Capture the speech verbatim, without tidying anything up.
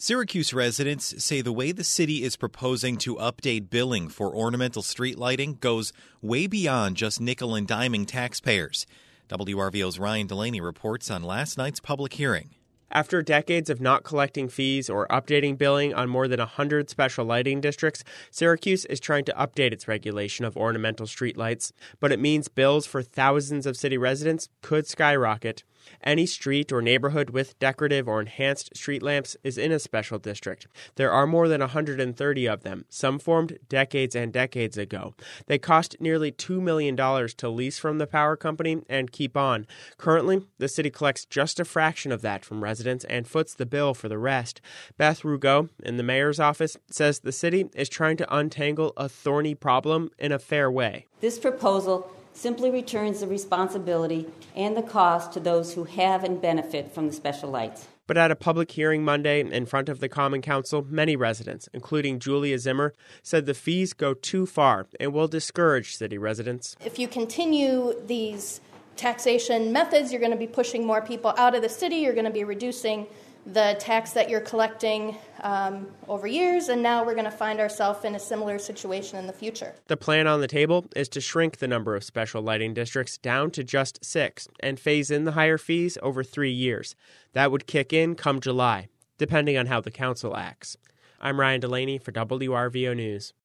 Syracuse residents say the way the city is proposing to update billing for ornamental street lighting goes way beyond just nickel and diming taxpayers. W R V O's Ryan Delaney reports on last night's public hearing. After decades of not collecting fees or updating billing on more than one hundred special lighting districts, Syracuse is trying to update its regulation of ornamental streetlights. But it means bills for thousands of city residents could skyrocket. Any street or neighborhood with decorative or enhanced street lamps is in a special district. There are more than one hundred thirty of them, some formed decades and decades ago. They cost nearly two million dollars to lease from the power company and keep on. Currently, the city collects just a fraction of that from residents and foots the bill for the rest. Beth Rugo, in the mayor's office, says the city is trying to untangle a thorny problem in a fair way. This proposal simply returns the responsibility and the cost to those who have and benefit from the special lights. But at a public hearing Monday in front of the Common Council, many residents, including Julia Zimmer, said the fees go too far and will discourage city residents. If you continue these taxation methods, you're going to be pushing more people out of the city. You're going to be reducing the tax that you're collecting um, over years, and now we're going to find ourselves in a similar situation in the future. The plan on the table is to shrink the number of special lighting districts down to just six and phase in the higher fees over three years. That would kick in come July, depending on how the council acts. I'm Ryan Delaney for W R V O News.